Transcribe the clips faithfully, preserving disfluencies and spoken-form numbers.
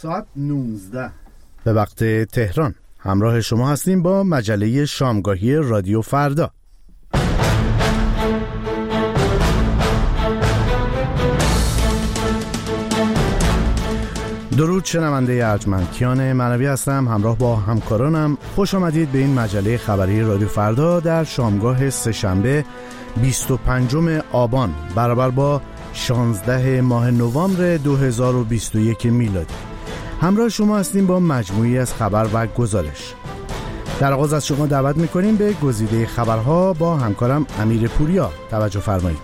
ساعت نوزده به وقت تهران. همراه شما هستیم با مجله شامگاهی رادیو فردا. درود شنونده ارجمند، کیان معنوی هستم. همراه با همکارانم خوش آمدید به این مجله خبری رادیو فردا در شامگاه سه‌شنبه بیست و پنجم آبان برابر با شانزده ماه نوامبر دو هزار و بیست و یک میلادی. همراه شما هستیم با مجموعی از خبر و گزارش. در آغاز از شما دعوت می‌کنیم به گزیده خبرها با همکارم امیر پوریا توجه فرمایید.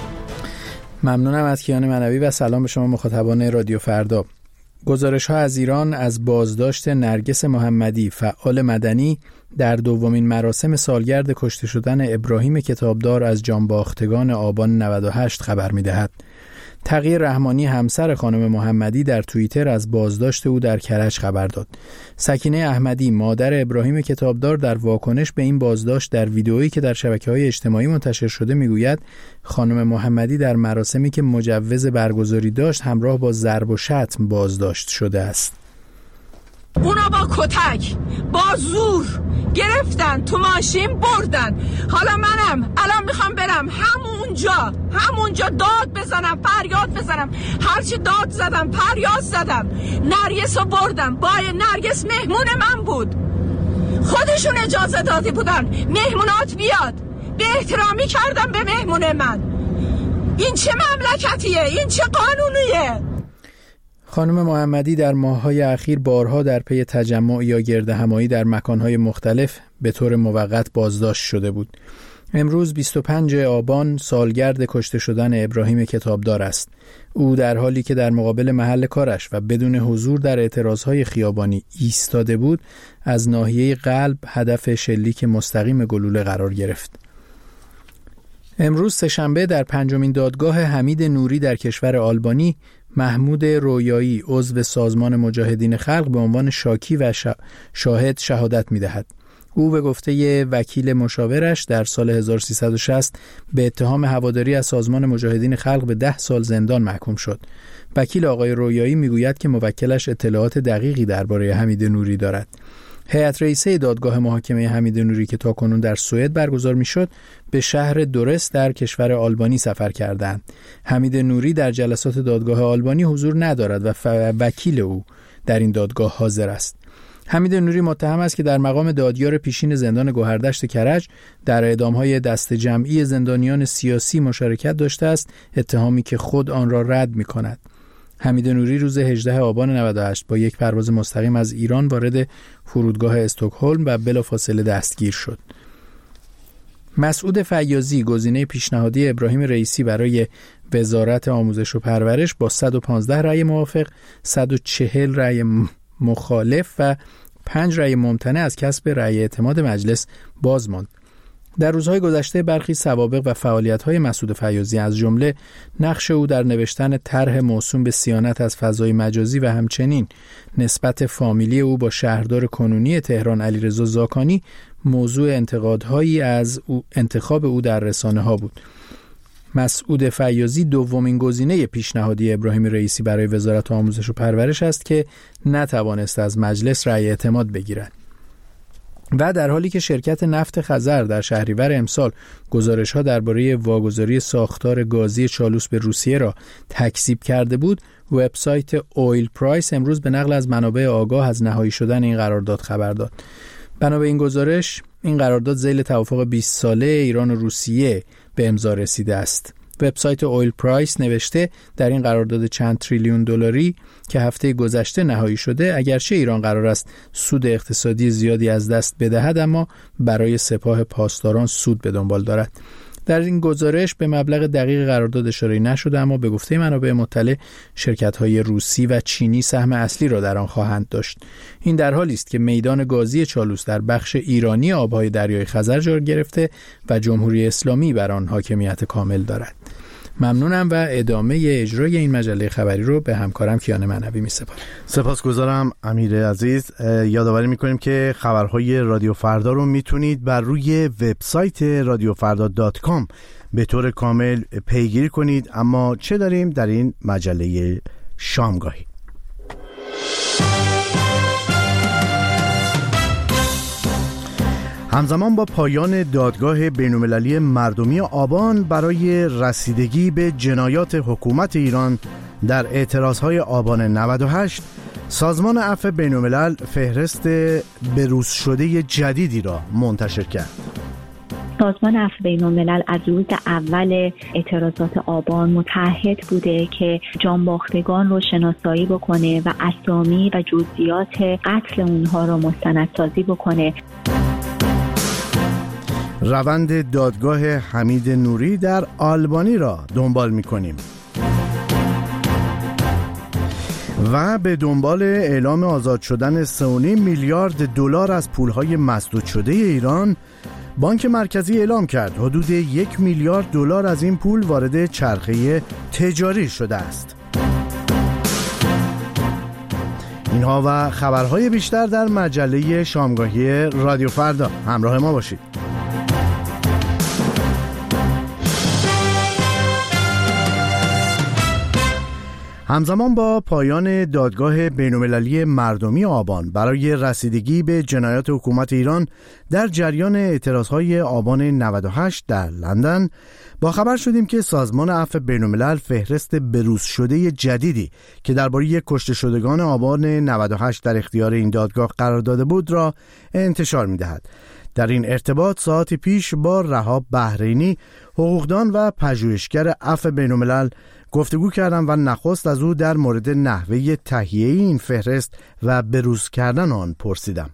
ممنونم از کیان معنوی و سلام به شما مخاطبان رادیو فردا. گزارش‌ها از ایران از بازداشت نرگس محمدی، فعال مدنی، در دومین مراسم سالگرد کشته شدن ابراهیم کتابدار از جانباختگان آبان نود و هشت خبر می‌دهد. تقی رحمانی همسر خانم محمدی در توییتر از بازداشت او در کرج خبر داد. سکینه احمدی، مادر ابراهیم کتابدار، در واکنش به این بازداشت در ویدئویی که در شبکه‌های اجتماعی منتشر شده میگوید خانم محمدی در مراسمی که مجوز برگزاری داشت همراه با ضرب و شتم بازداشت شده است. اونا با کتک، با زور گرفتن، تو ماشین بردن. حالا منم الان میخوام برم همونجا همونجا داد بزنم، فریاد بزنم. هرچی داد زدم، فریاد زدم. نرگس رو بردم. با نرگس مهمون من بود، خودشون اجازه داده بودن مهمونات بیاد. به احترامی کردم به مهمون من. این چه مملکتیه؟ این چه قانونیه؟ خانم محمدی در ماه‌های اخیر بارها در پی تجمع یا گردهمایی در مکان‌های مختلف به طور موقت بازداشت شده بود. امروز بیست و پنجم آبان سالگرد کشته شدن ابراهیم کتابدار است. او در حالی که در مقابل محل کارش و بدون حضور در اعتراضهای خیابانی ایستاده بود، از ناحیه قلب هدف شلیک مستقیم گلوله قرار گرفت. امروز سه‌شنبه در پنجمین دادگاه حمید نوری در کشور آلبانی، محمود رویایی عضو سازمان مجاهدین خلق به عنوان شاکی و شاهد شهادت می‌دهد. او به گفته وکیل مشاورش در سال هزار و سیصد و شصت به اتهام هواداری از سازمان مجاهدین خلق به ده سال زندان محکوم شد. وکیل آقای رویایی میگوید که موکلش اطلاعات دقیقی درباره حمید نوری دارد. هیئت رئیسه دادگاه محاکمه حمید نوری که تاکنون در سوئد برگزار میشد، به شهر دورست در کشور آلبانی سفر کردند. حمید نوری در جلسات دادگاه آلبانی حضور ندارد و وکیل او در این دادگاه حاضر است. حمید نوری متهم است که در مقام دادیار پیشین زندان گوهردشت کرج در اعدام‌های دست جمعی زندانیان سیاسی مشارکت داشته است، اتهامی که خود آن را رد می‌کند. حمید نوری روز هجدهم آبان نود و هشت با یک پرواز مستقیم از ایران وارد فرودگاه استکهلم و بلافاصله دستگیر شد. مسعود فیاضی، گزینه پیشنهادی ابراهیم رئیسی برای وزارت آموزش و پرورش، با صد و پانزده رأی موافق، صد و چهل رأی مخالف و پنج رأی ممتنع از کسب رأی اعتماد مجلس باز ماند. در روزهای گذشته برخی سوابق و فعالیت‌های مسعود فیاضی، از جمله نقش او در نوشتن طرح موسوم به صیانت از فضای مجازی و همچنین نسبت فامیلی او با شهردار کنونی تهران علیرضا زاکانی، موضوع انتقادهایی از او انتخاب او در رسانه‌ها بود. مسعود فیاضی دومین گزینه پیشنهادی ابراهیم رئیسی برای وزارت آموزش و پرورش است که نتوانست از مجلس رأی اعتماد بگیرد. و در حالی که شرکت نفت خزر در شهریور امسال گزارش‌ها درباره واگذاری ساختار گازی چالوس به روسیه را تکذیب کرده بود، وبسایت اویل پرایس امروز به نقل از منابع آگاه از نهایی شدن این قرارداد خبر داد. بنا به این گزارش، این قرارداد ذیل توافق بیست ساله ایران و روسیه به امضا رسیده است. وبسایت اویل پرایس نوشته در این قرارداد چند تریلیون دلاری که هفته گذشته نهایی شده، اگرچه ایران قرار است سود اقتصادی زیادی از دست بدهد، اما برای سپاه پاسداران سود به دنبال دارد. در این گزارش به مبلغ دقیق قرارداد اشاره نشده، اما به گفته منابع مطلع شرکت‌های روسی و چینی سهم اصلی را در آن خواهند داشت. این در حالی است که میدان گازی چالوس در بخش ایرانی آبهای دریای خزر جای گرفته و جمهوری اسلامی بر آن حاکمیت کامل دارد. ممنونم و ادامه اجرای این مجله خبری رو به همکارم کیان معنوی می‌سپارم. سپاسگزارم امیر عزیز. یادآوری می‌کنیم که خبرهای رادیو فردا رو میتونید بر روی وبسایت رادیو فردا دات کام به طور کامل پیگیری کنید. اما چه داریم در این مجله شامگاهی؟ همزمان با پایان دادگاه بین‌المللی مردمی آبان برای رسیدگی به جنایات حکومت ایران در اعتراضهای آبان نود و هشت، سازمان عفو بین‌الملل فهرست بروز شده جدیدی را منتشر کرد. سازمان عفو بین‌الملل از روز اول اعتراضات آبان متعهد بوده که جانباختگان رو شناسایی بکنه و اسامی و جزئیات قتل اونها رو مستندسازی بکنه. روند دادگاه حمید نوری در آلبانی را دنبال می‌کنیم و به دنبال اعلام آزاد شدن سه و نیم میلیارد دلار از پولهای مسدود شده ایران، بانک مرکزی اعلام کرد حدود یک میلیارد دلار از این پول وارد چرخه تجاری شده است. اینها و خبرهای بیشتر در مجله شامگاهی رادیو فردا. همراه ما باشید. همزمان با پایان دادگاه بین‌المللی مردمی آبان برای رسیدگی به جنایات حکومت ایران در جریان اعتراضهای آبان نود و هشت در لندن، با خبر شدیم که سازمان عفو بین‌الملل فهرست بروز شده جدیدی که درباره کشته شدگان آبان نود و هشت در اختیار این دادگاه قرار داده بود را انتشار می‌دهد. در این ارتباط ساعتی پیش با رهاب بحرینی، حقوقدان و پژوهشگر عفو بین‌الملل گفتگو کردم و نخست از او در مورد نحوه تهیه این فهرست و بروز کردن آن پرسیدم.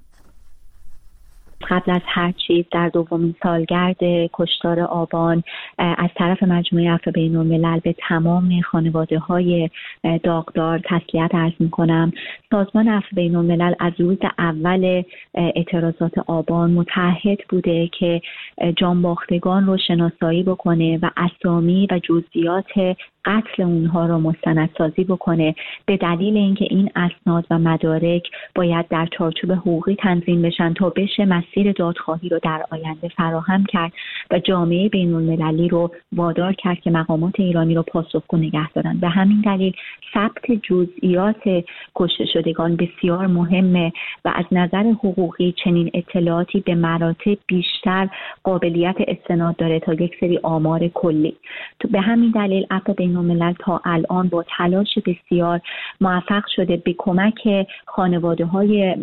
قبل از هر چیز در دومین سالگرد کشتار آبان از طرف مجموعه عفو بین‌الملل به تمام خانواده‌های داغدار تسلیت عرض می‌کنم. سازمان عفو بین‌الملل از روز اول اعتراضات آبان متعهد بوده که جانباختگان رو شناسایی بکنه و اسامی و جزئیات قتل اونها رو مستندسازی بکنه، به دلیل اینکه این اسناد و مدارک باید در چارچوب حقوقی تنظیم بشن تا بشه مسیر دادخواهی رو در آینده فراهم کرد و جامعه بین‌المللی رو وادار کرد که مقامات ایرانی رو پاسخگو نگه دارن. به همین دلیل ثبت جزئیات کشته شدگان بسیار مهمه و از نظر حقوقی چنین اطلاعاتی به مراتب بیشتر قابلیت استناد داره تا یک سری آمار کلی. به همین دلیل عفو بین‌الملل تا الان با تلاش بسیار موفق شده به کمک خانواده‌های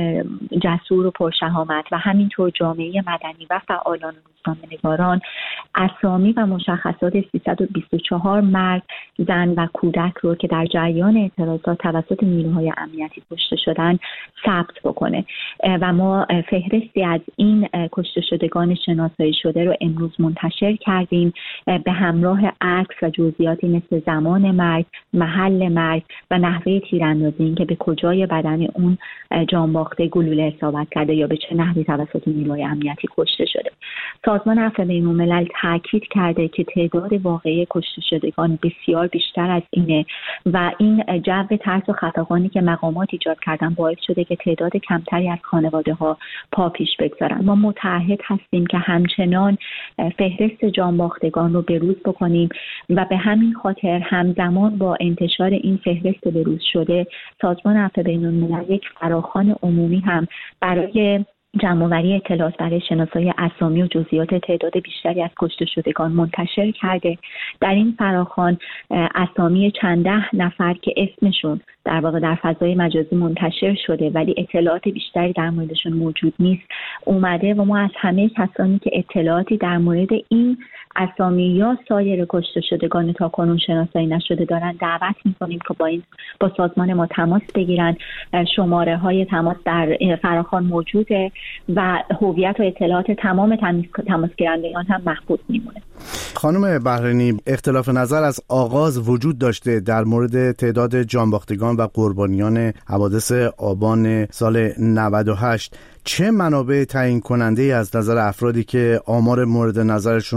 جسور و پرشهامت و همینطور جامعه مدنی و فعالان و روزنامه‌نگاران اسامی و مشخصات سیصد و بیست و چهار مرد، زن و کودک رو که در جریان اعتراضات توسط نیروهای امنیتی کشته شدن ثبت بکنه و ما فهرستی از این کشته شدگان شناسایی شده رو امروز منتشر کردیم به همراه عکس و جزئیاتی مثل زمان مرگ، محل مرگ و نحوه تیراندازی، این که به کجای بدن اون جانباخته گلوله اصابت کرده یا به چه نحوی توسط نیروهای امنیتی کشته شده. سازمان عفو بین‌الملل تاکید کرده که تعداد واقعی کشته شدگان بسیار بیشتر از اینه و این جو ترس و خفقانی که مقامات ایجاد کردن باعث شده که تعداد کمتری از خانواده‌ها پا پیش بگذارن. ما متعهد هستیم که همچنان فهرست جانباختگان رو بروز بکنیم و به همین خاطر همزمان با انتشار این فهرست بروز شده، سازمان عفو بین‌الملل یک فراخوان عمومی هم برای جمع‌آوری اطلاعات برای شناسایی اسامی و جزئیات تعداد بیشتری از کشته شدگان منتشر کرده. در این فراخوان اسامی چند ده نفر که اسمشون در واقع در فضای مجازی منتشر شده ولی اطلاعات بیشتری در موردشون موجود نیست اومده و ما از همه کسانی که اطلاعاتی در مورد این اسامی یا سایر کشته شدگان تاکنون شناسایی نشده دارن دعوت می‌کنیم که با این با سازمان ما تماس بگیرن. شماره های تماس در فراخوان موجوده و هویت و اطلاعات تمام تماس گیرندگان هم محفوظ میمونه. خانم بحرینی، اختلاف نظر از آغاز وجود داشته در مورد تعداد جانباختگان و قربانیان حوادث آبان سال نود و هشت. چه منابع تعیین کننده از نظر افرادی که آمار مورد نظرشون رو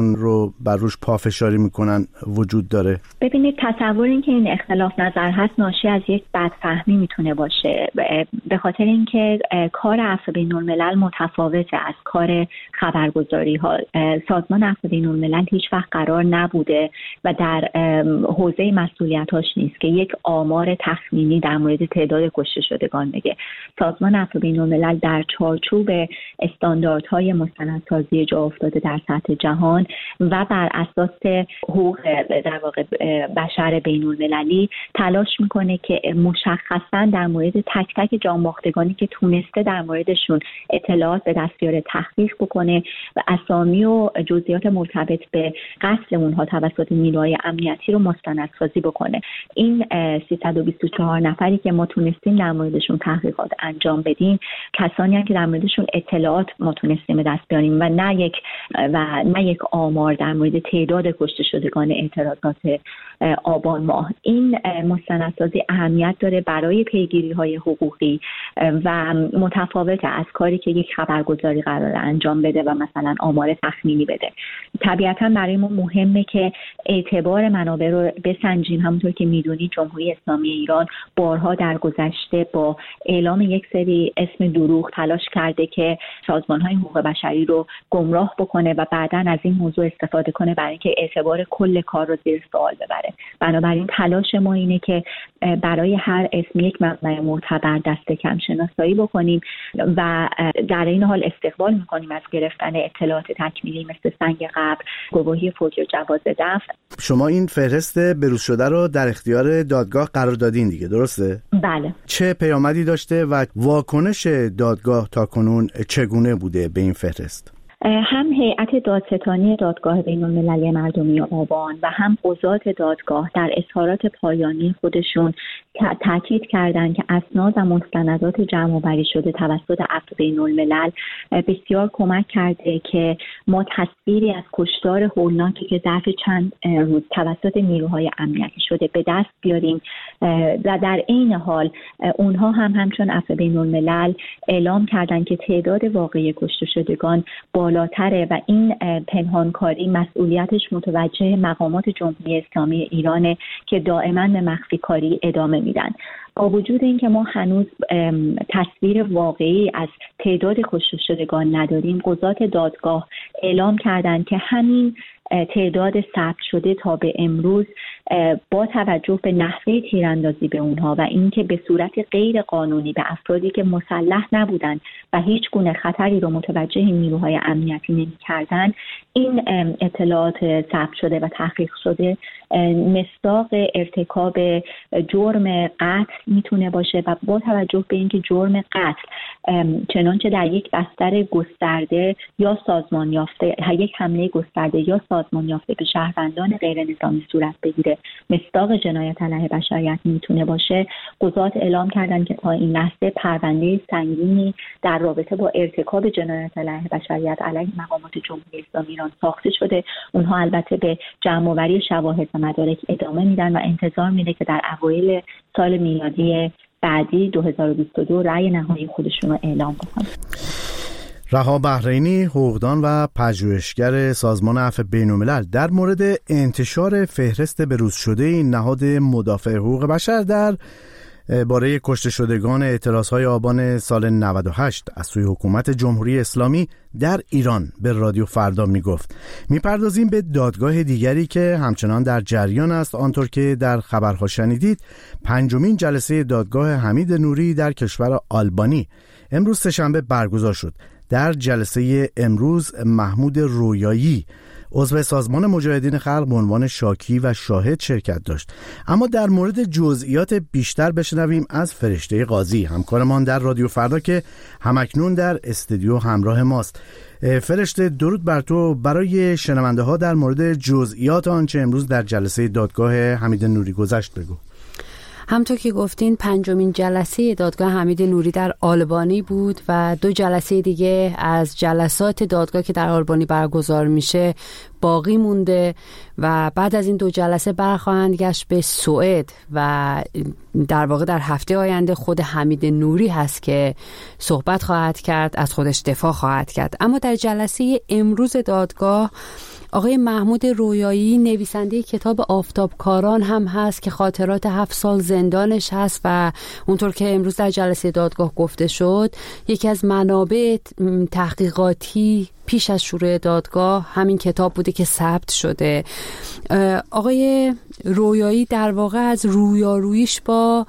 رو بر روش پافشاری میکنن وجود داره؟ ببینید، تصور این که این اختلاف نظر هست ناشی از یک بدفهمی میتونه باشه، به خاطر اینکه کار عفو بین‌الملل متفاوته از کار خبرگزاری ها. سازمان عفو بین‌الملل هیچ وقت قرار نبوده و در حوزه مسئولیتاش نیست که یک آمار تخمینی در مورد تعداد کشته شدگان بگه. سازمان عفو بین‌الملل در چارچوب استانداردهای مستندسازی جا افتاده در سطح جهان و بر اساس حقوق در واقع بشر بین‌المللی تلاش میکنه که مشخصاً در مورد تک تک جانباختگانی که تونسته در موردشون اطلاعات به دست بیاره تحقیق بکنه و اسامی و جزئیات مرتبط به قتل اونها توسط نیروهای امنیتی رو مستندسازی بکنه. این سیصد و بیست و چهار نفری که ما تونستیم در موردشون تحقیقات انجام بدیم کسانی هستند که در موردشون اطلاعات ما تونستیم به دست بیاریم و نه یک و نه یک آمار در مورد تعداد کشته شدگان اعتراضات آبان ماه. این مستندسازی اهمیت داره برای پیگیری‌های حقوقی و متفاوت از کاری که یک خبرگزاری قراره انجام بده و مثلا آمار تخمینی بده. طبیعتاً برای ما مهمه که اعتبار منابع رو بسنجیم. همونطور که میدونید جمهوری اسلامی ایران بارها در گذشته با اعلام یک سری اسم دروغ تلاش کرده که سازمان‌های حقوق بشری رو گمراه بکنه و بعداً از این موضوع استفاده کنه برای اینکه اعتبار کل کار رو زیر سوال ببره. بنابراین تلاش ما اینه که برای هر اسم یک منبع معتبر دست کم شناسایی بکنیم و در این حال استقبال میکنیم از گرفتن اطلاعات تکمیلی مثل سنگ قبر، گواهی فوجی و جواز دفن. شما این فهرست بروز شده رو در اختیار دادگاه قرار دادین دیگه، درسته؟ بله. چه پیامدی داشته و واکنش دادگاه تا کنون چگونه بوده به این فهرست؟ هم هیئت دادستانی دادگاه بین‌المللی مردمی آبان و هم قضات دادگاه در اظهارات پایانی خودشون تاکید کردند که اسناد و مستندات جمع‌آوری شده توسط عفو بین‌الملل بسیار کمک کرده که ما تصویری از کشتار هولناکی که ظرف چند روز توسط نیروهای امنیتی شده به دست بیاریم و در عین حال اونها هم همچون عفو بین‌الملل اعلام کردند که تعداد واقعی کشته شدگان بالاتره و این پنهانکاری مسئولیتش متوجه مقامات جمهوری اسلامی ایرانه که دائما به مخفی کاری ادامه میدن. با وجود اینکه ما هنوز تصویر واقعی از تعداد کشته شدگان نداریم، قضات دادگاه اعلام کردند که همین تعداد ثبت شده تا به امروز با توجه به نحوه تیراندازی به اونها و اینکه به صورت غیر قانونی به افرادی که مسلح نبودند و هیچ گونه خطری رو متوجه نیروهای امنیتی نمی‌کردند، این اطلاعات ثبت شده و تحقیق شده مصداق ارتکاب جرم قتل میتونه باشه و با توجه به اینکه جرم قتل چنانچه در یک بستر گسترده یا سازمان یافته یک حمله گسترده یا سازمان یافته به شهروندان غیر نظامی صورت بگیره مصداق جنایت علیه بشریت میتونه باشه، قضات اعلام کردن که تا این لحظه پرونده سنگینی در رابطه با ارتکاب جنایت علیه بشریت علیه مقامات جمهوری اسلامی ایران ساخته شده. اونها البته به جمع‌آوری شواهد و مدارک ادامه میدن و انتظار میره که در اوایل سال میلادی بعدی دو هزار و بیست و دو رأی نهایی خودشون رو اعلام کنن. رها بحرینی، حقوقدان و پژوهشگر سازمان عفو بین‌الملل در مورد انتشار فهرست بروز شده این نهاد مدافع حقوق بشر در باره کشته شدگان اعتراضهای آبان سال نود و هشت از سوی حکومت جمهوری اسلامی در ایران به رادیو فردا میگفت. میپردازیم به دادگاه دیگری که همچنان در جریان است. آنطور که در خبرها شنیدید، پنجمین جلسه دادگاه حمید نوری در کشور آلبانی امروز سه‌شنبه برگزار شد. در جلسه امروز محمود رویایی عضو سازمان مجاهدین خلق به عنوان شاکی و شاهد شرکت داشت. اما در مورد جزئیات بیشتر بشنویم از فرشته قاضی، همکارمان در رادیو فردا که همکنون در استودیو همراه ماست. فرشته، درود بر تو. برای شنونده ها در مورد جزئیات آنچه امروز در جلسه دادگاه حمید نوری گذشت بگو. همطور که گفتین پنجمین جلسه دادگاه حمید نوری در آلبانی بود و دو جلسه دیگه از جلسات دادگاه که در آلبانی برگزار میشه باقی مونده و بعد از این دو جلسه برخواهند گشت به سوئد و در واقع در هفته آینده خود حمید نوری هست که صحبت خواهد کرد، از خودش دفاع خواهد کرد. اما در جلسه امروز دادگاه آقای محمود رویایی نویسنده کتاب آفتابکاران هم هست که خاطرات هفت سال زندانش هست و اونطور که امروز در جلسه دادگاه گفته شد یکی از منابع تحقیقاتی پیش از شروع دادگاه همین کتاب بوده که ثبت شده. آقای رویایی در واقع از رویاروییش با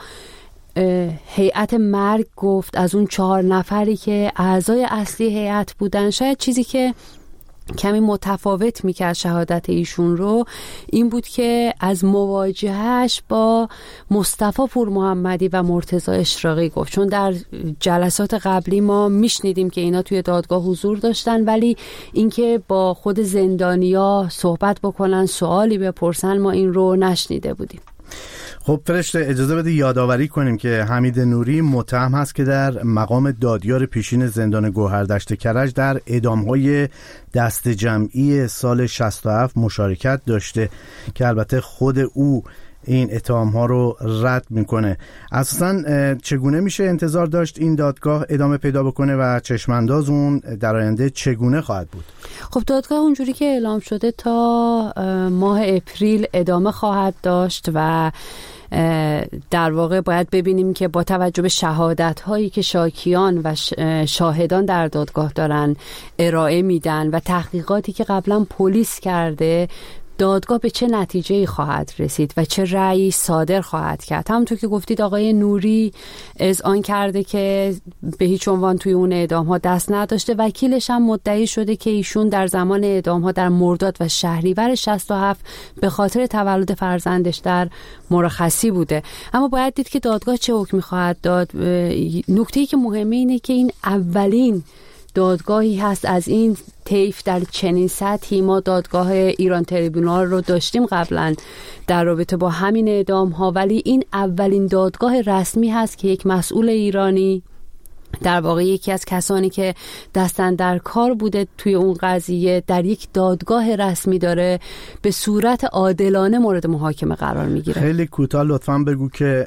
هیئت مرگ گفت، از اون چهار نفری که اعضای اصلی هیئت بودن. شاید چیزی که کمی متفاوت میکرد شهادت ایشون رو این بود که از مواجهش با مصطفی پور محمدی و مرتضی اشراقی گفت، چون در جلسات قبلی ما میشنیدیم که اینا توی دادگاه حضور داشتن ولی اینکه با خود زندانیا صحبت بکنن، سوالی بپرسن، ما این رو نشنیده بودیم. خب فرشته اجازه بده یادآوری کنیم که حمید نوری متهم هست که در مقام دادیار پیشین زندان گوهردشت کرج در اعدام‌های دست جمعی سال شصت و هفت مشارکت داشته که البته خود او این اتهام‌ها رو رد میکنه. اساساً چگونه میشه انتظار داشت این دادگاه ادامه پیدا بکنه و چشمانداز اون در آینده چگونه خواهد بود؟ خب دادگاه اونجوری که اعلام شده تا ماه اپریل ادامه خواهد داشت و در واقع باید ببینیم که با توجه به شهادت هایی که شاکیان و شاهدان در دادگاه دارن ارائه میدن و تحقیقاتی که قبلا پلیس کرده دادگاه به چه نتیجه‌ای خواهد رسید و چه رأیی صادر خواهد کرد. همونطور که گفتید آقای نوری اذعان کرده که به هیچ عنوان توی اون اعدام‌ها دست نداشته. وکیلش هم مدعی شده که ایشون در زمان اعدام‌ها در مرداد و شهریور شصت و هفت به خاطر تولد فرزندش در مرخصی بوده. اما باید دید که دادگاه چه حکمی خواهد داد. نکته‌ای که مهمه اینه که این اولین دادگاهی هست از این طیف در چنین سطحی. ما دادگاه ایران تریبونال رو داشتیم قبلا در رابطه با همین اعدام ها، ولی این اولین دادگاه رسمی هست که یک مسئول ایرانی، در واقع یکی از کسانی که دستن در کار بوده توی اون قضیه، در یک دادگاه رسمی داره به صورت عادلانه مورد محاکمه قرار میگیره. خیلی کوتاه لطفاً بگو که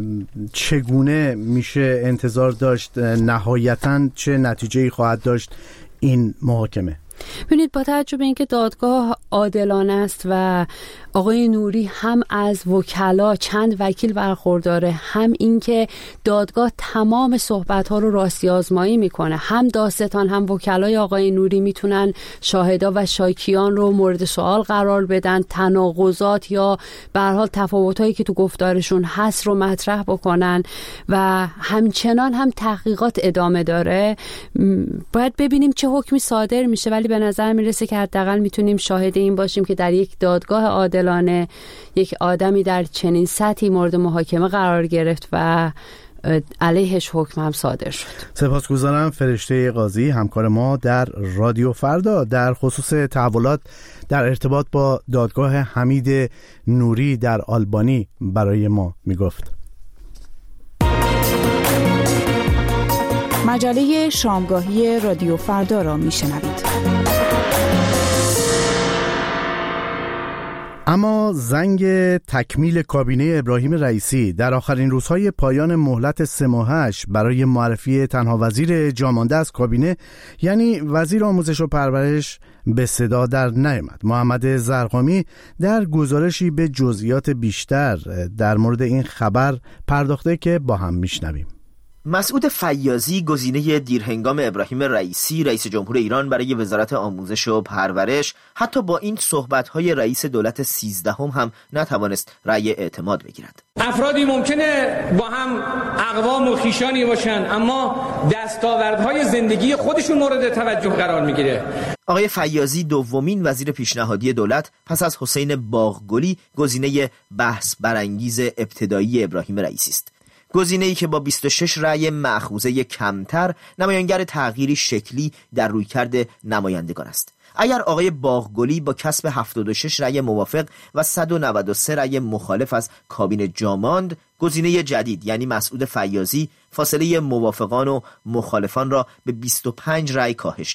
چگونه میشه انتظار داشت نهایتاً چه نتیجه‌ای خواهد داشت این محاکمه؟ ببینید با توجه به اینکه دادگاه عادلانه است و آقای نوری هم از وکلا چند وکیل برخورداره، هم اینکه دادگاه تمام صحبت‌ها رو راستی آزمایی میکنه، هم دادستان هم وکلای آقای نوری میتونن شاهدا و شاکیان رو مورد سوال قرار بدن، تناقضات یا به هر حال تفاوتایی که تو گفتارشون هست رو مطرح بکنن و همچنان هم تحقیقات ادامه داره. باید ببینیم چه حکمی صادر میشه، ولی به نظر میرسه که حداقل میتونیم شاهد این باشیم که در یک دادگاه عادلانه یک آدمی در چنین سطحی مورد محاکمه قرار گرفت و علیهش حکم هم صادر شد. سپاسگزارم فرشته قاضی، همکار ما در رادیو فردا، در خصوص تحولات در ارتباط با دادگاه حمید نوری در آلبانی برای ما میگفت. مجله شامگاهی رادیو فردا را میشنوید. اما زنگ تکمیل کابینه ابراهیم رئیسی در آخرین روزهای پایان مهلت سه ماهش برای معرفی تنها وزیر جامانده از کابینه، یعنی وزیر آموزش و پرورش، به صدا در نیامد. محمد زرقامی در گزارشی به جزئیات بیشتر در مورد این خبر پرداخته که با هم میشنویم. مسعود فیاضی گزینه دیرهنگام ابراهیم رئیسی رئیس جمهور ایران برای وزارت آموزش و پرورش حتی با این صحبت‌های رئیس دولت سیزدهم هم نتوانست رأی اعتماد بگیرد. افرادی ممکنه با هم اقوام و خویشانی باشن اما دستاوردهای زندگی خودشون مورد توجه قرار میگیره. آقای فیاضی دومین وزیر پیشنهادی دولت پس از حسین باغگلی گزینه بحث برانگیز ابتدایی ابراهیم رئیسی است. گزینه‌ای که با بیست و شش رأی مأخوذه کمتر نمایانگر تغییری شکلی در رویکرد نمایندگان است. اگر آقای باغگلی با کسب هفتاد و شش رأی موافق و صد و نود و سه رأی مخالف از کابینه جا ماند، گزینه جدید یعنی مسعود فیاضی فاصله موافقان و مخالفان را به بیست و پنج رأی کاهش داد.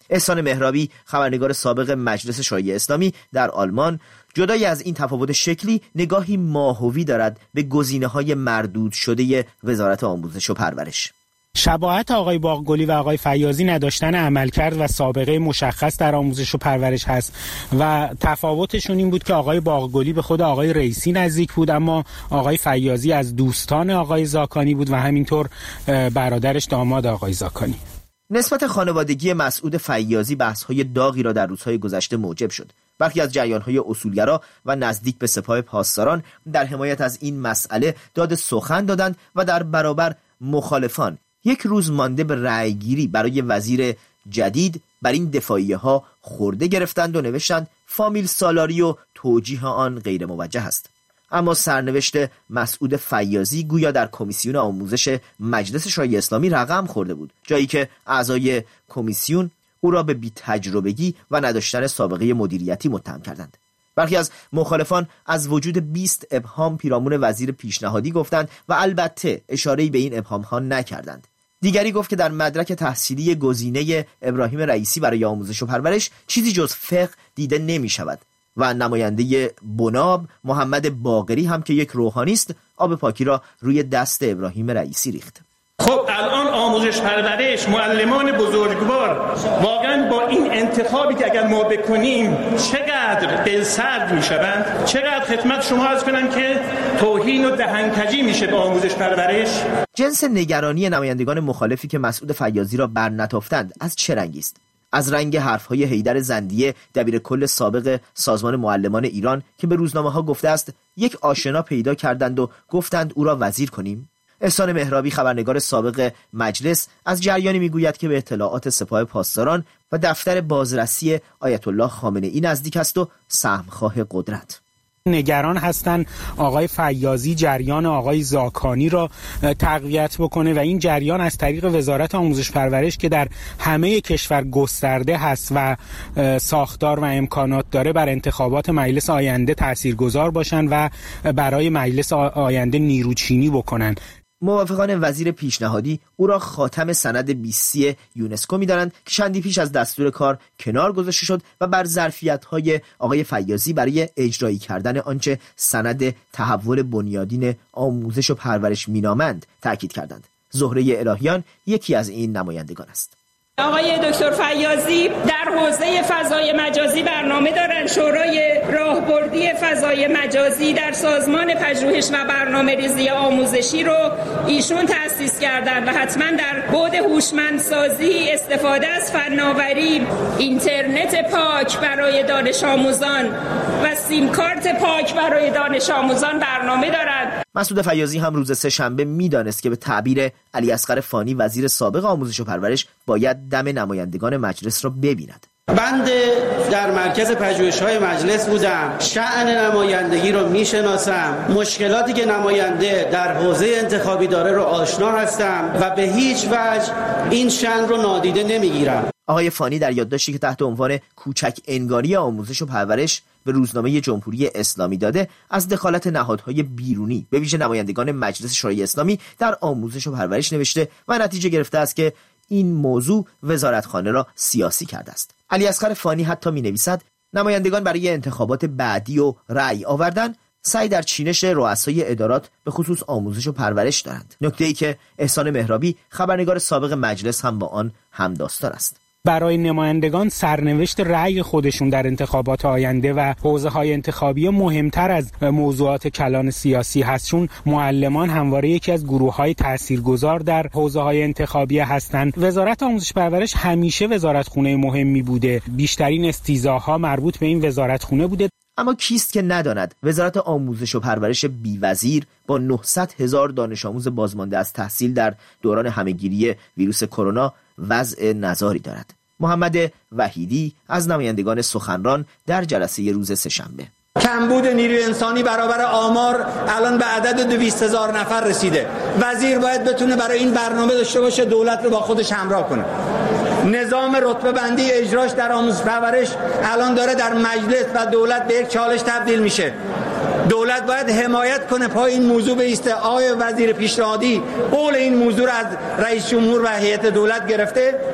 احسان مهرابی، خبرنگار سابق مجلس شورای اسلامی در آلمان، جدای از این تفاوت شکلی نگاهی ماهوی دارد به گزینه‌های مردود شده وزارت آموزش و پرورش. شباهت آقای باغگلی و آقای فیاضی نداشتن عملکرد و سابقه مشخص در آموزش و پرورش هست و تفاوتشون این بود که آقای باغگلی به خود آقای رئیسی نزدیک بود، اما آقای فیاضی از دوستان آقای زاکانی بود و همینطور برادرش داماد آقای زاکانی. نسبت خانوادگی مسعود فیاضی بحث‌های داغی را در روزهای گذشته موجب شد. برخی از جریان‌های اصولگرا و نزدیک به سپاه پاسداران در حمایت از این مسئله داد سخن دادند و در برابر مخالفان یک روز مانده به رأیگیری برای وزیر جدید بر این دفاعیه ها خورده گرفتند و نوشتند فامیل سالاری و توجیه آن غیر موجه است. اما سرنوشت مسعود فیاضی گویا در کمیسیون آموزش مجلس شورای اسلامی رقم خورده بود، جایی که اعضای کمیسیون او را به بی‌تجربگی و نداشتن سابقه مدیریتی متهم کردند. برخی از مخالفان از وجود بیست ابهام پیرامون وزیر پیشنهادی گفتند و البته اشاره‌ای به این ابهام ها نکردند. دیگری گفت که در مدرک تحصیلی گزینه ابراهیم رئیسی برای آموزش و پرورش چیزی جز فقه دیده نمی شود و نماینده بناب محمد باقری هم که یک روحانی است آب پاکی را روی دست ابراهیم رئیسی ریخت. خب الان آموزش پرورش، معلمان بزرگوار واقعا با این انتخابی که اگر ما بکنیم چقدر دلسرد میشوند، چقدر خدمت شما عرض کنم که توهین و دهنکجی میشه به آموزش پرورش. جنس نگرانی نمایندگان مخالفی که مسعود فیاضی را برنتافتند از چه رنگی است؟ از رنگ حرفهای حیدر زندیه دبیر کل سابق سازمان معلمان ایران که به روزنامه‌ها گفته است یک آشنا پیدا کردند و گفتند او را وزیر کنیم. احسان مهرابی خبرنگار سابق مجلس از جریانی میگوید که به اطلاعات سپاه پاسداران و دفتر بازرسی آیت الله خامنه‌ای نزدیک است و سهمخواه قدرت. نگران هستند آقای فیاضی جریان آقای زاکانی را تقویت بکنه و این جریان از طریق وزارت آموزش پرورش که در همه کشور گسترده هست و ساختار و امکانات داره بر انتخابات مجلس آینده تاثیرگذار باشن و برای مجلس آینده نیروچینی بکنن. موافقان وزیر پیشنهادی او را خاتم سند بیستی یونسکو می‌دانند که چندی پیش از دستور کار کنار گذاشته شد و بر ظرفیت‌های آقای فیاضی برای اجرایی کردن آنچه سند تحول بنیادین آموزش و پرورش مینامند تأکید کردند. زهره الهیان یکی از این نمایندگان است. آقای دکتر فیاضی در حوزه فضای مجازی برنامه دارند. شورای راهبردی فضای مجازی در سازمان پژوهش و برنامه‌ریزی آموزشی رو ایشون تأسیس کردند و حتما در بعد هوشمندسازی، استفاده از فناوری، اینترنت پاک برای دانش آموزان و سیم کارت پاک برای دانش آموزان برنامه دارند. مسعود فیاضی هم روز سه شنبه میدانست که به تعبیر علی اصغر فانی وزیر سابق آموزش و پرورش باید دم نمایندگان مجلس را ببیند. بنده در مرکز پژوهش‌های مجلس بودم، شأن نمایندگی رو میشناسم، مشکلاتی که نماینده در حوزه انتخابی داره رو آشنا هستم و به هیچ وجه این شأن رو نادیده نمیگیرم. آقای فانی در یادداشتی که تحت عنوان کوچک انگاری آموزش و پرورش به روزنامه جمهوری اسلامی داده از دخالت نهادهای بیرونی به ویژه نمایندگان مجلس شورای اسلامی در آموزش و پرورش نوشته و نتیجه گرفته است که این موضوع وزارتخانه را سیاسی کرده است. علی اصغر فانی حتی می نویسد نمایندگان برای انتخابات بعدی و رأی آوردن سعی در چینش رؤسای ادارات به خصوص آموزش و پرورش دارند. نکته‌ای که احسان مهرابی خبرنگار سابق مجلس هم با آن همداستار است. برای نمایندگان سرنوشت رأی خودشون در انتخابات آینده و حوزه‌های انتخابی مهمتر از موضوعات کلان سیاسی هست، چون معلمان همواره یکی از گروه‌های تاثیرگذار در حوزه‌های انتخابی هستند. وزارت آموزش پرورش همیشه وزارتخونه مهمی بوده، بیشترین استیضاح‌ها مربوط به این وزارتخونه بوده. اما کیست که نداند وزارت آموزش و پرورش بی‌وزیر با نهصد هزار دانش آموز بازمانده از تحصیل در دوران همه‌گیری ویروس کرونا وضع نزاری دارد. محمد وحیدی از نمایندگان سخنران در جلسه روز سه‌شنبه: کمبود نیروی انسانی برابر آمار الان به عدد دویست هزار نفر رسیده. وزیر باید بتونه برای این برنامه داشته باشه، دولت رو با خودش همراه کنه. نظام رتبه بندی اجراش در آموزش پرورش الان داره در مجلس و دولت به یک چالش تبدیل میشه. دولت باید حمایت کنه پای این موضوع بیسته. آقای وزیر پیشنهادی قول این موضوع رو از رئیس جمهور و هیئت دولت گرفته.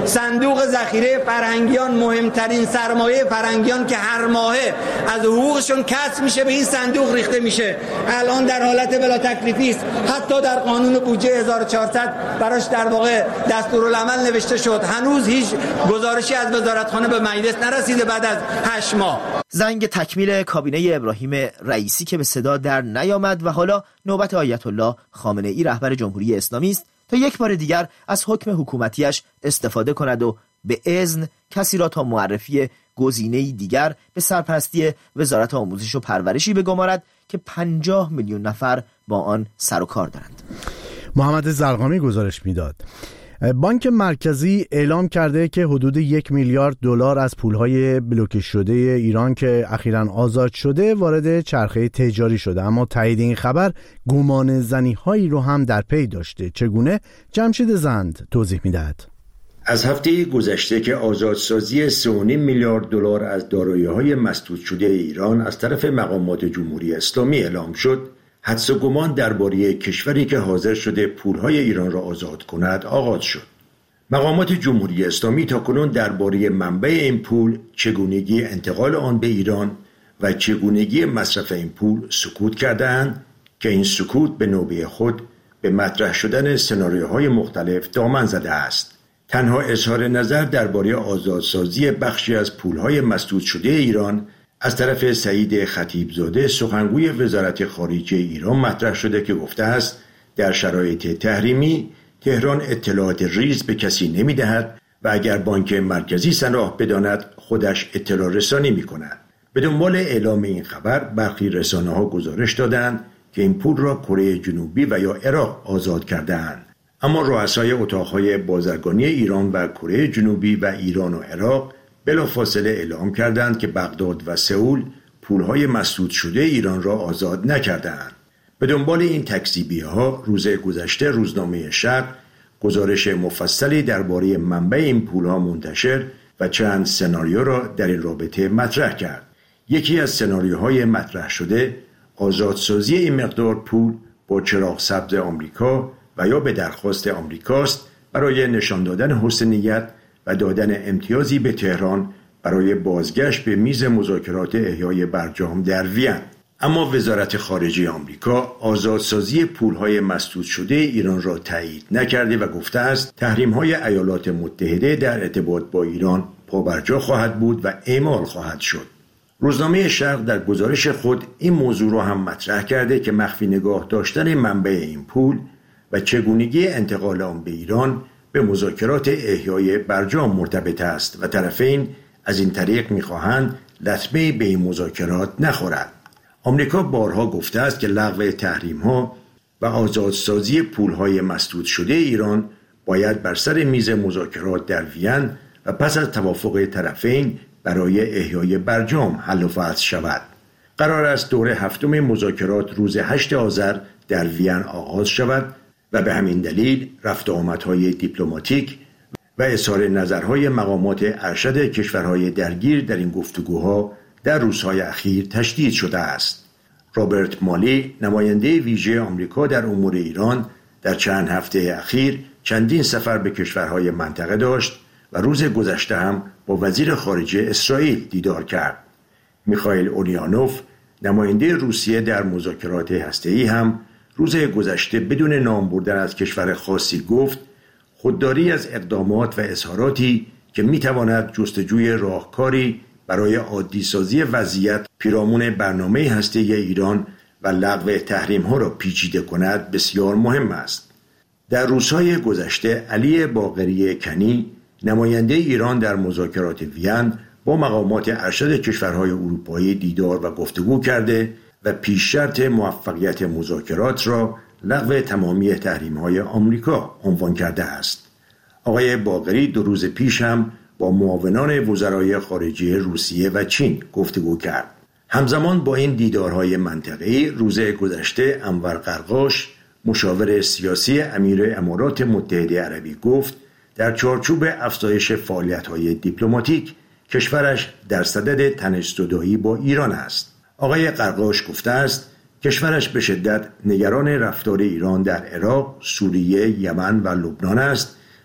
صندوق ذخیره فرهنگیان، مهمترین سرمایه فرهنگیان که هر ماهه از حقوقشون کسب میشه به این صندوق ریخته میشه، الان در حالت بلا تکلیفی است. حتی در قانون بودجه هزار و چهارصد براش در واقع دستورالعمل نوشته شد، هنوز هیچ گزارشی از وزارتخانه به مجلس نرسیده بعد از هشت ماه. زنگ تکمیل کابینه ابراهیم رئیسی که به صدا در نیامد و حالا نوبت آیت الله خامنه ای رهبر جمهوری اسلامی است تا یک بار دیگر از حکم حکومتیش استفاده کند و به اذن کسی را تا معرفی گزینه‌ای دیگر به سرپرستی وزارت آموزش و پرورشی بگمارد که پنجاه میلیون نفر با آن سر و کار دارند. محمد زرقامی گزارش میداد. بانک مرکزی اعلام کرده که حدود یک میلیارد دلار از پولهای بلوکه شده ایران که اخیراً آزاد شده وارد چرخه تجاری شده، اما تایید این خبر گمان زنی هایی رو هم در پی داشته. چگونه؟ جمشید زند توضیح میدهد. از هفته گذشته که آزادسازی سه و نیم میلیارد دلار از دارایی‌های مسدود شده ایران از طرف مقامات جمهوری اسلامی اعلام شد، حدس و گمان درباره کشوری که حاضر شده پولهای ایران را آزاد کند آغاز شد. مقامات جمهوری اسلامی تاکنون درباره منبع این پول، چگونگی انتقال آن به ایران و چگونگی مصرف این پول سکوت کردند که این سکوت به نوبه خود به مطرح شدن سناریوهای مختلف دامن زده است. تنها اظهار نظر درباره آزادسازی بخشی از پولهای مسدود شده ایران از طرف سعید خطیبزاده سخنگوی وزارت خارجه ایران مطرح شده که گفته است در شرایط تحریمی تهران اطلاعات ریز به کسی نمی دهد و اگر بانک مرکزی صلاح بداند خودش اطلاع رسانی می کند. به دنبال اعلام این خبر برخی رسانه ها گزارش دادند که این پول را کره جنوبی و یا عراق آزاد کردند، اما رؤسای اتاقهای بازرگانی ایران و کره جنوبی و ایران و عراق بلافاصله اعلام کردند که بغداد و سئول پولهای مسدود شده ایران را آزاد نکردند. به دنبال این تکذیبی‌ها روز گذشته روزنامه شرق گزارش مفصلی درباره منبع این پولها منتشر و چند سناریو را در این رابطه مطرح کرد. یکی از سناریوهای مطرح شده آزادسازی این مقدار پول با چراغ سبز آمریکا و یا به درخواست آمریکاست برای نشان دادن حسن نیت و دادن امتیازی به تهران برای بازگشت به میز مذاکرات احیای برجام در وین. اما وزارت خارجه آمریکا آزادسازی پولهای مسدود شده ایران را تایید نکرده و گفته است تحریم‌های ایالات متحده در ارتباط با ایران پابرجا خواهد بود و اعمال خواهد شد. روزنامه شرق در گزارش خود این موضوع را هم مطرح کرده که مخفی نگاه داشتن منبع این پول و چگونگی انتقال آن به ایران به مذاکرات احیای برجام مرتبط است و طرفین از این طریق می‌خواهند لطمه‌ای به این مذاکرات نخورد. آمریکا بارها گفته است که لغو تحریم‌ها و آزادسازی پول‌های مسدود شده ایران باید بر سر میز مذاکرات در وین و پس از توافق طرفین برای احیای برجام حل و فصل شود. قرار است دور هفتم مذاکرات روز هشتم آذر در وین آغاز شود و به همین دلیل رفت و آمدهای دیپلماتیک و اظهار نظرهای مقامات ارشد کشورهای درگیر در این گفتگوها در روزهای اخیر تشدید شده است. رابرت مالی، نماینده ویژه آمریکا در امور ایران، در چند هفته اخیر چندین سفر به کشورهای منطقه داشت و روز گذشته هم با وزیر خارجه اسرائیل دیدار کرد. میخائیل اونیانوف، نماینده روسیه در مذاکرات هسته‌ای هم روز گذشته بدون نام بردن از کشور خاصی گفت خودداری از اقدامات و اظهاراتی که میتواند جستجوی راهکاری برای عادی سازی وضعیت پیرامون برنامه هسته‌ای ایران و لغو تحریم‌ها را پیچیده کند بسیار مهم است. در روزهای گذشته علی باقری کنی، نماینده ایران در مذاکرات وین، با مقامات ارشد کشورهای اروپایی دیدار و گفتگو کرده و پیش شرط موفقیت مذاکرات را لغو تمامی تحریم‌های آمریکا عنوان کرده است. آقای باقری دو روز پیش هم با معاونان وزرای خارجه روسیه و چین گفتگو کرد. همزمان با این دیدارهای منطقه‌ای روز گذشته انور قرقاش، مشاور سیاسی امیر امارات متحده عربی، گفت در چارچوب افزایش فعالیت‌های دیپلماتیک کشورش در صدد تنش‌زدایی با ایران است. آقای قرقاش گفته است کشورش به شدت نگران رفتار ایران در عراق، سوریه، یمن و لبنان است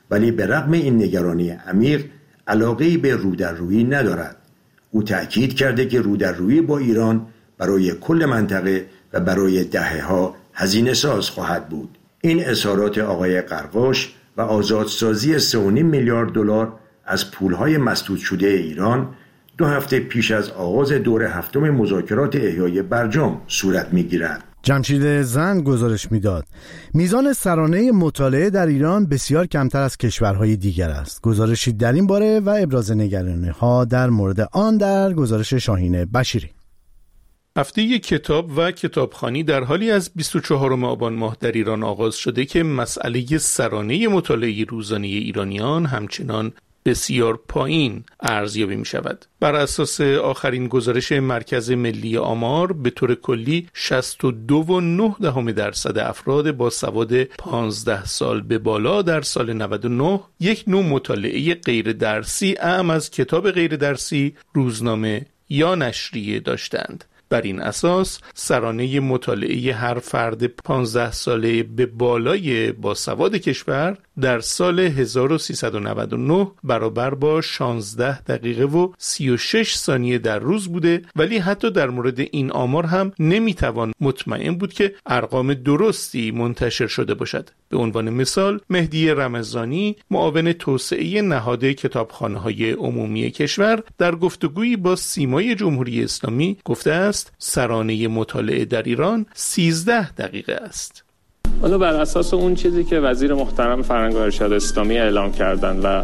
ولی به رغم این نگرانی عمیق علاقه‌ای به رودررویی ندارد. او تأکید کرده که رودررویی با ایران برای کل منطقه و برای دهه‌ها هزینه ساز خواهد بود. این اظهارات آقای قرقاش و آزادسازی سه و نیم میلیارد دلار از پولهای مسدود شده ایران دو هفته پیش از آغاز دور هفتم مذاکرات احیای برجام صورت می‌گیرد. جمشید زند گزارش میداد میزان سرانه مطالعه در ایران بسیار کمتر از کشورهای دیگر است. گزارشی در این باره و ابراز نگرانی‌ها در مورد آن در گزارش شاهین بشیری. هفته کتاب و کتابخوانی در حالی از بیست و چهارم آبان ماه در ایران آغاز شده که مسئله سرانه مطالعه روزانه ایرانیان همچنان بسیار پایین ارزیابی می شود. بر اساس آخرین گزارش مرکز ملی آمار به طور کلی شصت و دو و نه دهم درصد افراد با سواد پانزده سال به بالا در سال نود و نه یک نوع مطالعه غیر درسی اعم از کتاب غیر درسی، روزنامه یا نشریه داشتند. بر این اساس سرانه مطالعه هر فرد پانزده ساله به بالای باسواد کشور در سال هزار و سیصد و نود و نه برابر با شانزده دقیقه و سی و شش ثانیه در روز بوده، ولی حتی در مورد این آمار هم نمیتوان مطمئن بود که ارقام درستی منتشر شده باشد. به عنوان مثال مهدی رمضانی معاون توسعه نهاد کتابخانه‌های عمومی کشور در گفتگویی با سیمای جمهوری اسلامی گفته است سرانه مطالعه در ایران سیزده دقیقه است. حالا بر اساس اون چیزی که وزیر محترم فرهنگ و ارشاد اسلامی اعلام کردن و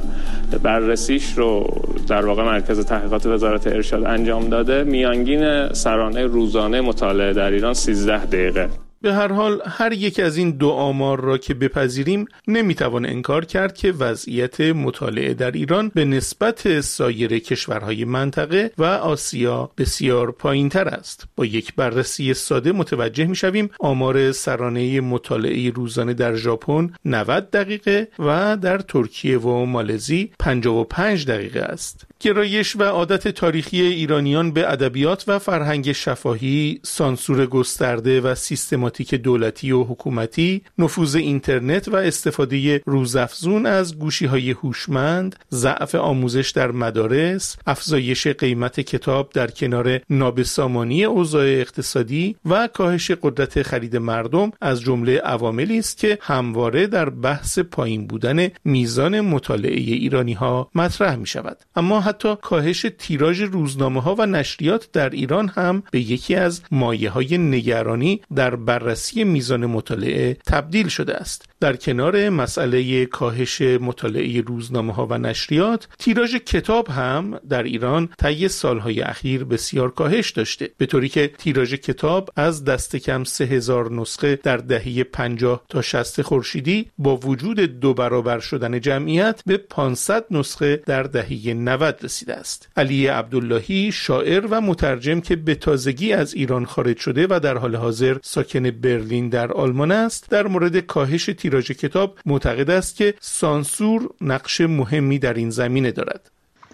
بررسیش رو در واقع مرکز تحقیقات وزارت ارشاد انجام داده، میانگین سرانه روزانه مطالعه در ایران سیزده دقیقه. به هر حال هر یک از این دو آمار را که بپذیریم نمیتوان انکار کرد که وضعیت مطالعه در ایران به نسبت سایر کشورهای منطقه و آسیا بسیار پایین‌تر است. با یک بررسی ساده متوجه میشویم آمار سرانه مطالعه روزانه در ژاپن نود دقیقه و در ترکیه و مالزی پنجاه و پنج دقیقه است. گرایش و عادت تاریخی ایرانیان به ادبیات و فرهنگ شفاهی، سانسور گسترده و سیستماتیک دولتی و حکومتی، نفوذ اینترنت و استفاده روزافزون از گوشی‌های هوشمند، ضعف آموزش در مدارس، افزایش قیمت کتاب در کنار نابسامانی اوضاع اقتصادی و کاهش قدرت خرید مردم از جمله عواملی است که همواره در بحث پایین بودن میزان مطالعه ایرانی‌ها مطرح می‌شود. اما حتی کاهش تیراژ روزنامه‌ها و نشریات در ایران هم به یکی از مایه‌های نگرانی در بررسی میزان مطالعه تبدیل شده است. در کنار مسئله کاهش مطالعه روزنامه‌ها و نشریات، تیراژ کتاب هم در ایران طی سالهای اخیر بسیار کاهش داشته، به طوری که تیراژ کتاب از دست کم سه هزار نسخه در دهه پنجاه تا شصت خورشیدی با وجود دو برابر شدن جمعیت به پانصد نسخه در دهه نود رسیده است. علی عبداللهی، شاعر و مترجم که به تازگی از ایران خارج شده و در حال حاضر ساکن برلین در آلمان است، در مورد کاهش تیراژ کتاب معتقد است که سانسور نقش مهمی در این زمینه دارد.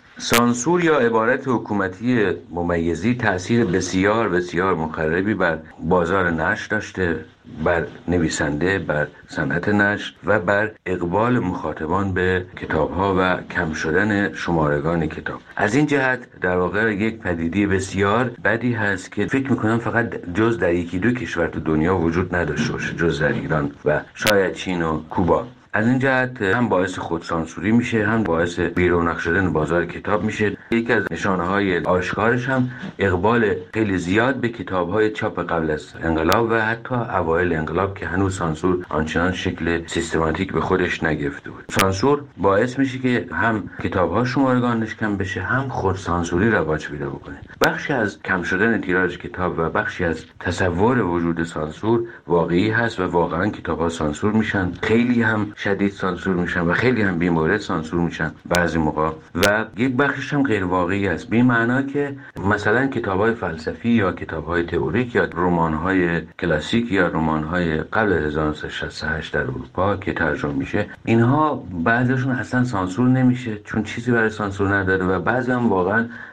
سانسور یا عبارت حکومتی ممیزی تأثیر بسیار بسیار مخربی بر بازار نشر داشته، بر نویسنده، بر صنعت نشر و بر اقبال مخاطبان به کتاب‌ها و کم شدن شمارگان کتاب. از این جهت در واقع یک پدیده بسیار بدی هست که فکر می‌کنم فقط جز در یکی دو کشور تو دنیا وجود نداشته باشه، جز در ایران و شاید چین و کوبا. از این جهت هم باعث خودسانسوری میشه، هم باعث بیرونق شدن بازار کتاب میشه. یکی از نشانه‌های آشکارش هم اقبال خیلی زیاد به کتاب‌های چاپ قبل از انقلاب و حتی اوایل انقلاب که هنوز سانسور آنچنان شکل سیستماتیک به خودش نگرفته بود. سانسور باعث میشه که هم کتاب‌ها شمارگانش کم بشه، هم خودسانسوری رواج پیدا بکنه. بخشی از کم شدن تیراژ کتاب و بخشی از تصور وجود سانسور واقعی هست و واقعا کتاب‌ها سانسور میشن، خیلی هم شدید سانسور میشن و خیلی هم بی‌مورد سانسور میشن بعضی موقع، و یک بخشش هم غیر واقعی است، به معنا که مثلا کتاب‌های فلسفی یا کتاب‌های تئوریک یا رمان‌های کلاسیک یا رمان‌های قبل از هزار و نهصد و شصت و هشت در اروپا که ترجمه میشه، اینها بعضیشون اصلا سانسور نمیشه چون چیزی برای سانسور نداره و بعضی هم واقعا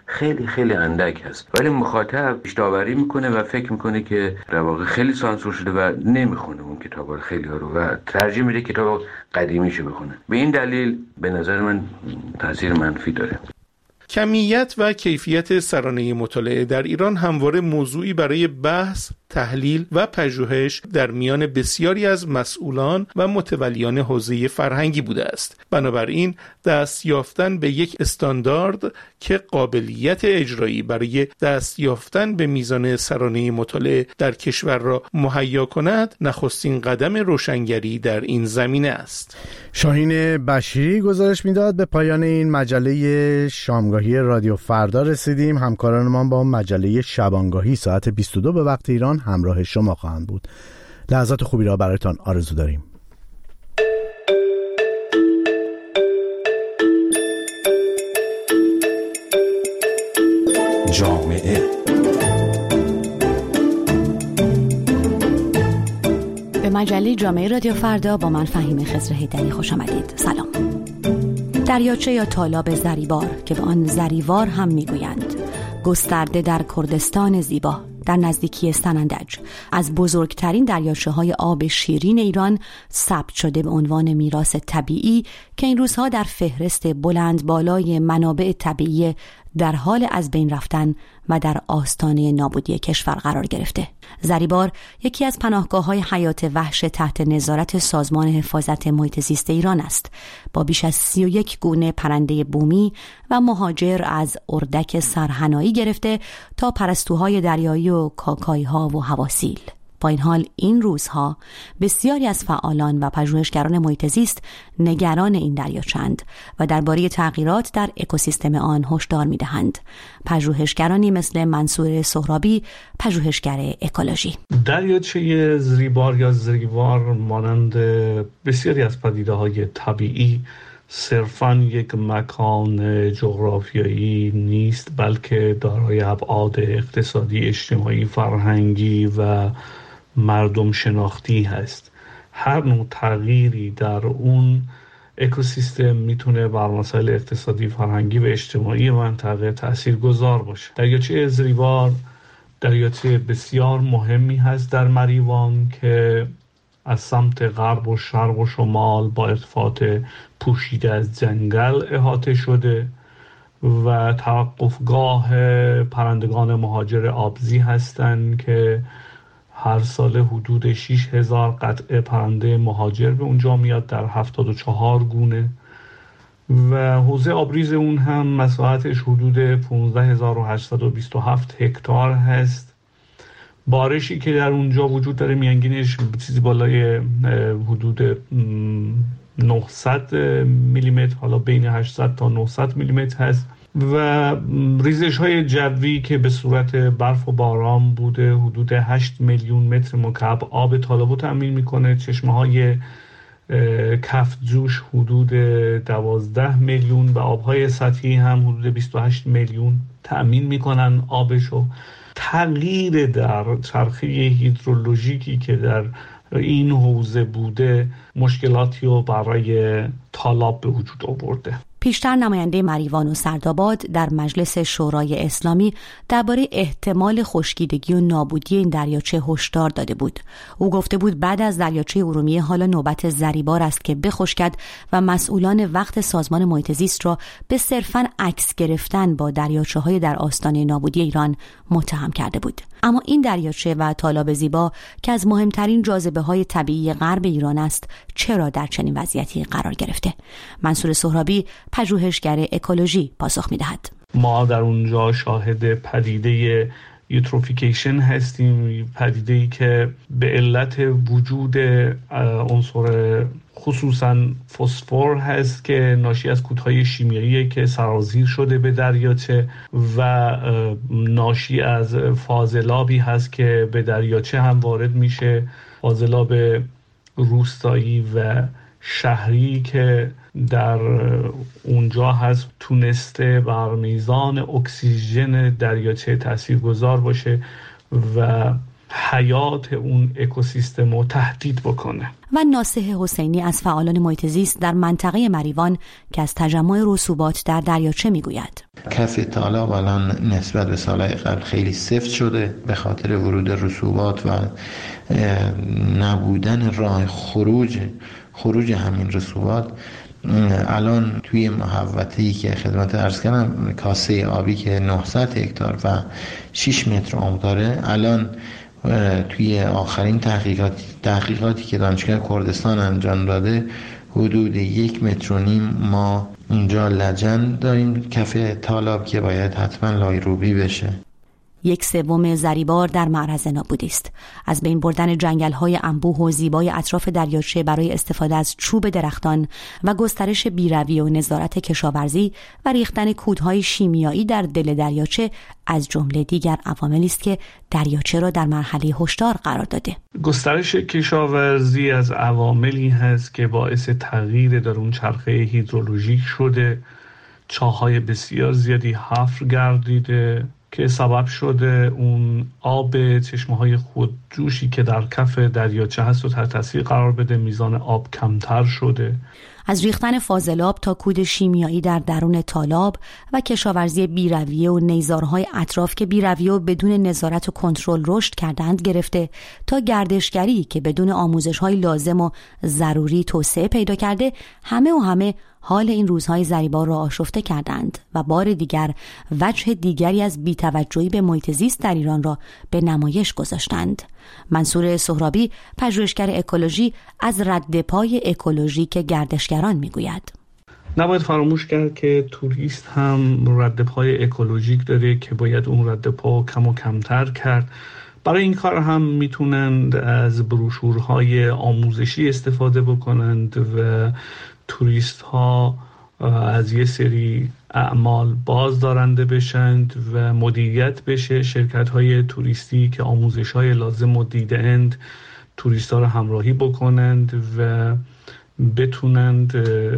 خیلی خیلی اندک هست، ولی مخاطب داوری میکنه و فکر میکنه که در واقع خیلی سانسور شده و نمیخونه اون کتابا خیلی ها رو و ترجیح میده کتاب قدیمیشو بخونه. به این دلیل به نظر من تاثیر منفی داره. کمیت و کیفیت سرانه مطالعه در ایران همواره موضوعی برای بحث، تحلیل و پژوهش در میان بسیاری از مسئولان و متولیان حوزه فرهنگی بوده است. بنابراین دست یافتن به یک استاندارد که قابلیت اجرایی برای دست یافتن به میزان سرانه مطالعه در کشور را مهیا کند، نخستین قدم روشنگری در این زمینه است. شاهین بشیری گزارش میداد. به پایان این مجله شامگاهی رادیو فردا رسیدیم. همکارانمان با مجله شبانگاهی ساعت بیست و دو به وقت ایران همراه شما خواهند بود. لحظات خوبی را برایتان آرزو داریم. جامعه به مجله جامعه رادیو فردا با من فهیم خضر حیدری خوش آمدید. سلام. دریاچه یا تالاب زریبار که به آن زریوار هم میگویند، گسترده در کردستان زیبا در نزدیکی سنندج، از بزرگترین دریاچه‌های آب شیرین ایران ثبت شده به عنوان میراث طبیعی که این روزها در فهرست بلند بالای منابع طبیعی در حال از بین رفتن و در آستانه نابودی کشور قرار گرفته. زریبار یکی از پناهگاه‌های حیات وحش تحت نظارت سازمان حفاظت محیط زیست ایران است، با بیش از سی و یک گونه پرنده بومی و مهاجر از اردک سرحنایی گرفته تا پرستوهای دریایی و کاکای‌ها و حواسیل. با این حال این روزها بسیاری از فعالان و پژوهشگران محیط زیست نگران این دریاچه‌اند و درباره تغییرات در اکوسیستم آن هشدار می‌دهند. پژوهشگرانی مثل منصور سهرابی، پژوهشگر اکولوژی. دریاچه زریبار یا زریوار مانند بسیاری از پدیده‌های طبیعی صرفاً یک مکان جغرافیایی نیست، بلکه دارای ابعاد اقتصادی، اجتماعی، فرهنگی و مردم شناختی هست. هر نوع تغییری در اون اکوسیستم میتونه بر مسائل اقتصادی، فرهنگی و اجتماعی منطقه تاثیرگذار باشه. دریاچه زریوار دریاچه بسیار مهمی هست در مریوان که از سمت غرب و شرق و شمال با ارتفاعات پوشیده از جنگل احاطه شده و توقفگاه پرندگان مهاجر آبزی هستند که هر سال حدود شش هزار قطعه پرنده مهاجر به اونجا میاد در هفتاد و چهار گونه و حوزه آبریز اون هم مساحتش حدود پانزده هزار و هشتصد و بیست و هفت هکتار هست. بارشی که در اونجا وجود داره میانگینش چیزی بالای حدود نهصد میلیمتر، حالا بین هشتصد تا نهصد میلیمتر هست و ریزش های جوی که به صورت برف و باران بوده حدود هشت میلیون متر مکعب آب تالابو تامین میکنه. چشمه های کف جوش حدود دوازده میلیون و آبهای سطحی هم حدود بیست و هشت میلیون تامین میکنن آبشو. تغییر در چرخه هیدرولوژیکی که در این حوزه بوده مشکلاتی رو برای تالاب به وجود آورده. پیشتر نماینده مریوان و سرداباد در مجلس شورای اسلامی درباره احتمال خشکیدگی و نابودی این دریاچه هشدار داده بود. او گفته بود بعد از دریاچه ارومیه حالا نوبت زریبار است که بخشکد و مسئولان وقت سازمان محیط زیست را به صرفاً عکس گرفتن با دریاچه‌های در آستانه نابودی ایران متهم کرده بود. اما این دریاچه و تالاب زیبا که از مهمترین جاذبه‌های طبیعی غرب ایران است، چرا در چنین وضعیتی قرار گرفته؟ منصور سهرابی، پژوهشگر اکولوژی، پاسخ می‌دهد. ما در اونجا شاهد پدیده یوتروفیکیشن هستیم، پدیده‌ای که به علت وجود عنصر خصوصا فسفر هست که ناشی از کودهای شیمیایی که سرازیر شده به دریاچه و ناشی از فاضلابی هست که به دریاچه هم وارد میشه، فاضلاب روستایی و شهری که در اونجا هست تونسته بر میزان اکسیژن دریاچه تاثیرگذار باشه و حیات اون اکوسیستم رو تهدید بکنه. و ناصح حسینی از فعالان محیط زیست در منطقه مریوان که از تجمع رسوبات در دریاچه میگوید. کف تالاب الان نسبت به سالهای قبل خیلی سفت شده به خاطر ورود رسوبات و نبودن راه خروج خروج همین رسوبات. الان توی محوطه‌ای که خدمت عرض کردم کاسه آبی که نهصد هکتار و شش متر عمق داره، الان توی آخرین تحقیقات تحقیقاتی که دانشگاه کردستان انجام داده حدود یک متر و نیم ما اونجا لجن داریم کف تالاب که باید حتما لایروبی بشه. یک سوم زریبار در معرض نابودی است. از بین بردن جنگل‌های انبوه و زیبای اطراف دریاچه برای استفاده از چوب درختان و گسترش بیروی و نظارت کشاورزی و ریختن کودهای شیمیایی در دل دریاچه از جمله دیگر عواملی است که دریاچه را در مرحله هشدار قرار داده. گسترش کشاورزی از عواملی هست که باعث تغییر در اون چرخه هیدرولوژیک شده. چاه‌های بسیار زیادی حفر گردیده که سبب شده اون آب چشمه‌های خودجوشی که در کف دریاچه هست و تحت تاثیر قرار بده. میزان آب کمتر شده. از ریختن فاضلاب تا کود شیمیایی در درون تالاب و کشاورزی بیرویه و نیزارهای اطراف که بیرویه و بدون نظارت و کنترل رشد کردند گرفته تا گردشگری که بدون آموزش‌های لازم و ضروری توسعه پیدا کرده، همه و همه حال این روزهای زریبار را آشفته کردند و بار دیگر وجه دیگری از بی‌توجهی به محیط زیست در ایران را به نمایش گذاشتند. منصور سهرابی، پژوهشگر اکولوژی، از رد پای اکولوژیک گردشگران میگوید. نباید فراموش کرد که توریست هم رد پای اکولوژیک داره که باید اون رد پا کم و کمتر کرد. برای این کار هم میتونند از بروشورهای آموزشی استفاده بکنند و توریست ها از یه سری اعمال باز دارنده بشند و مدیریت بشه. شرکت های توریستی که آموزش های لازم و دیده اند توریست ها رو همراهی بکنند و بتونند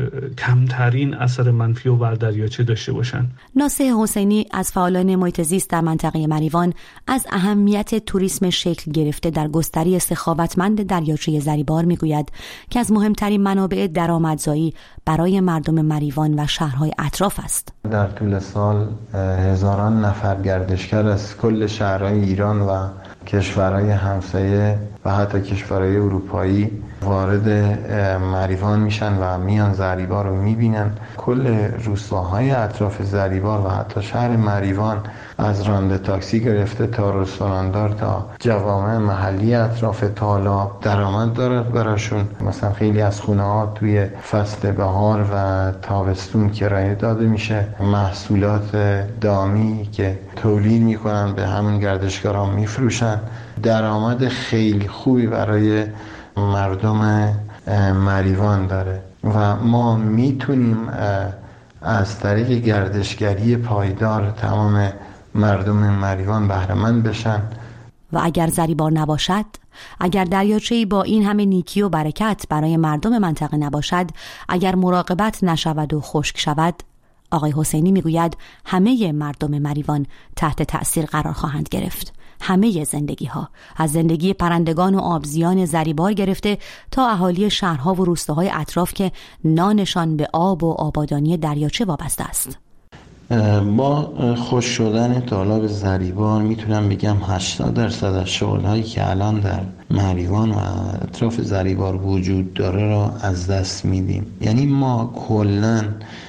کمترین اثر منفی و بر دریاچه داشته باشند. ناصح حسینی از فعالان محیط زیست در منطقه مریوان از اهمیت توریسم شکل گرفته در گستری سخاوتمند دریاچه زریبار میگوید که از مهمترین منابع درآمدزایی برای مردم مریوان و شهرهای اطراف است. در طول سال هزاران نفر گردشگر از کل شهرهای ایران و کشورهای همسایه و حتی کشورهای اروپایی وارد مریوان میشن و میان زریبار رو میبینن. کل روستاهای اطراف زریبار و حتی شهر مریوان از راننده تاکسی گرفته تا رستوراندار تا جوامع محلی اطراف تالاب درآمد دارد براشون. مثلا خیلی از خونه ها توی فصل بهار و تابستون کرایه داده میشه. محصولات دامی که تولید میکنن به همین گردشگران میفروشن. درآمد خیلی خوبی برای مردم مریوان داره و ما میتونیم از طریق گردشگری پایدار تمام مردم مریوان بهره‌مند بشن. و اگر زریبار نباشد، اگر دریاچه‌ای با این همه نیکی و برکت برای مردم منطقه نباشد، اگر مراقبت نشود و خشک شود، آقای حسینی میگوید همه مردم مریوان تحت تأثیر قرار خواهند گرفت. همه زندگی ها، از زندگی پرندگان و آبزیان زریبار گرفته تا اهالی شهرها و روستاهای اطراف که نانشان به آب و آبادانی دریاچه وابسته است. با خوش شدن تالاب زریبار میتونم بگم هشتاد درصد از شغل‌هایی که الان در مریوان و اطراف زریبار وجود داره را از دست میدیم. یعنی ما کلاً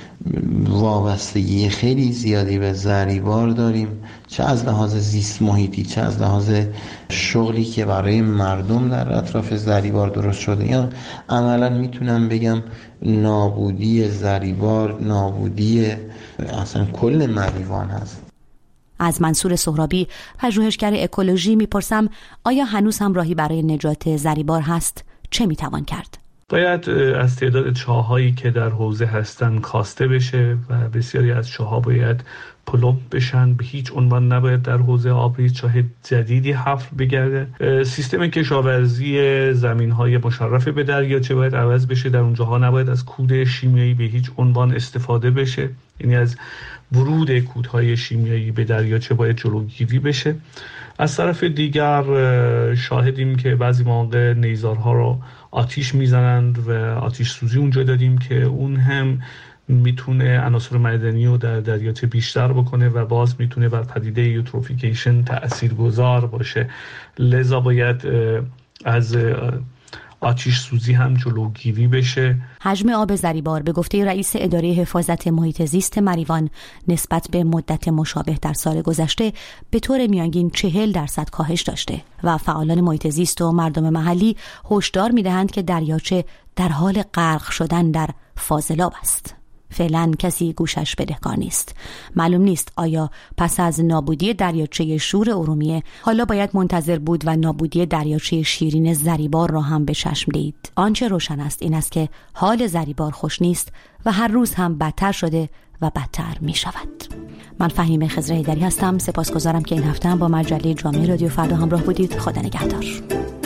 وابستگی خیلی زیادی به زریبار داریم، چه از لحاظ زیست محیطی چه از لحاظ شغلی که برای مردم در اطراف زریبار درست شده. یا عملا میتونم بگم نابودی زریبار نابودی اصلا کل مریوان هست. از منصور سهرابی، پژوهشگر اکولوژی، میپرسم آیا هنوز هم راهی برای نجات زریبار هست؟ چه میتوان کرد؟ باید از تعداد چاهایی که در حوزه هستن کاسته بشه و بسیاری از چاه‌ها باید پلمپ بشن. به هیچ عنوان نباید در حوزه آبریز چاه جدیدی حفر بگرده. سیستم کشاورزی زمین‌های مشرف به دریاچه باید عوض بشه. در اونجاها نباید از کود شیمیایی به هیچ عنوان استفاده بشه، یعنی از ورود کودهای شیمیایی به دریاچه باید جلوگیری بشه. از طرف دیگر شاهدیم که بعضی مواقع نیزارها رو آتیش میزنند و آتیش سوزی اونجا دادیم که اون هم میتونه عناصر معدنی رو در دریاچه بیشتر بکنه و باز میتونه بر پدیده یوتروفیکیشن تاثیرگذار باشه. لذا باید از آتش سوزی هم جلوگیری بشه. حجم آب زریبار به گفته رئیس اداره حفاظت محیط زیست مریوان نسبت به مدت مشابه در سال گذشته به طور میانگین چهل درصد کاهش داشته و فعالان محیط زیست و مردم محلی هشدار میدهند که دریاچه در حال غرق شدن در فاضلاب است. فعلا کسی گوشش بدهکار نیست. معلوم نیست آیا پس از نابودی دریاچه شور ارومیه حالا باید منتظر بود و نابودی دریاچه شیرین زریبار را هم به چشم دید. آنچه روشن است این است که حال زریبار خوش نیست و هر روز هم بدتر شده و بدتر می شود. من فهیم خضر حیدری هستم. سپاسگزارم که این هفته هم با مجله جامعه رادیو فردا همراه بودید. خدا نگهدار.